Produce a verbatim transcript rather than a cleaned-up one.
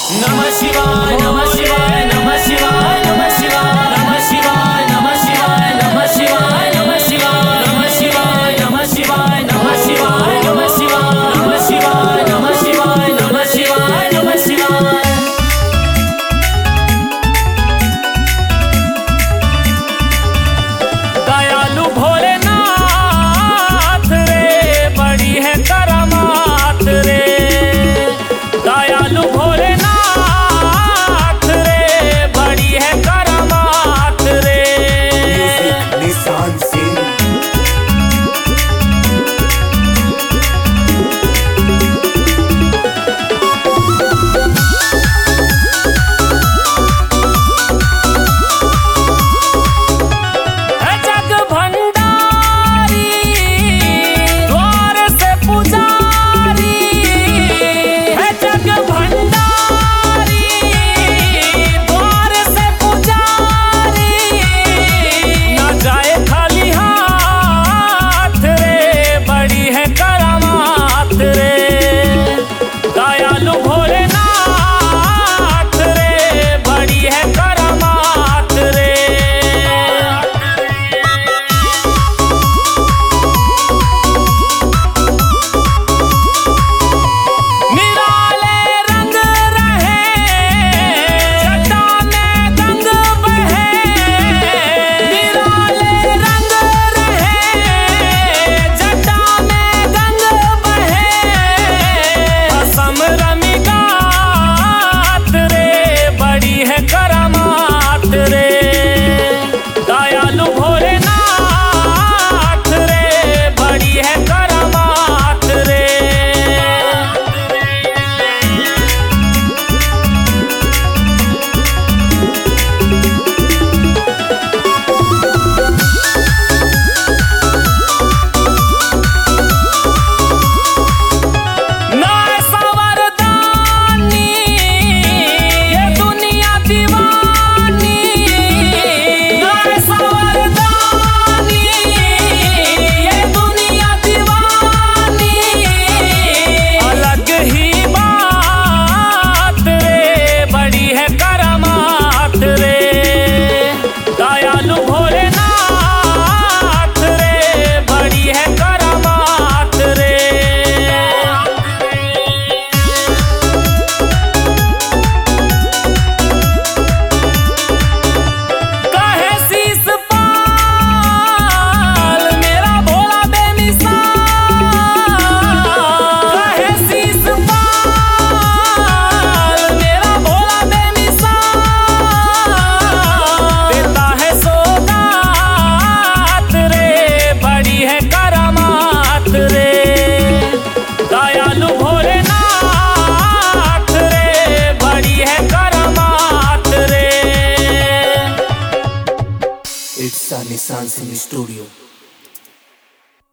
नमः शिवाय नमः शिवाय नमः शिवाय नमः शिवाय नमः शिवाय नमः शिवाय नमः शिवाय नमः शिवाय नमः शिवाय नमः शिवाय नमः शिवाय नमः शिवाय नमः शिवाय नमः शिवाय नमः शिवाय नमः शिवाय। दयालु भोलेनाथ रे बड़ी है करामात रे। दयालु भोलेनाथ रे बड़ी है करामात रे। निशान सिंह जग भंडारी द्वार से पुजारी है। जग भंडारी द्वार से पुजारी न जाए खाली हाथ रे बड़ी है करामात रे। दयालु भोलेनाथ रे बड़ी है करामात रे। निराले रंग रहे जटा में गंग बहे। निराले रंग रहे जटा में गंग बहे। असम रमी गात रे बड़ी है करामात रे। दयालु भोलेनाथ रे बड़ी है करामात रे। ना ऐसा वरदानी ये दुनिया दीवानी। ना ऐसा वरदानी ये दुनिया दीवानी। अलग ही बात रे बड़ी है करामात रे। दयालु भोलेनाथ रे बड़ी है करामात रे। कहे शीस पाल मेरा भोला बेमिसाल। कहे शीस पाल मेरा भोला बेमिसाल। देता है सौगात रे बड़ी है करामात रे। दयालु भोलेनाथ रे बड़ी है करामात रे। इट्स निशान सिंह स्टूडियो।